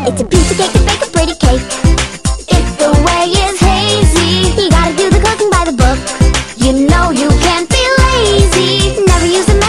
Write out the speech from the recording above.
It's a piece of cake to bake a pretty cake.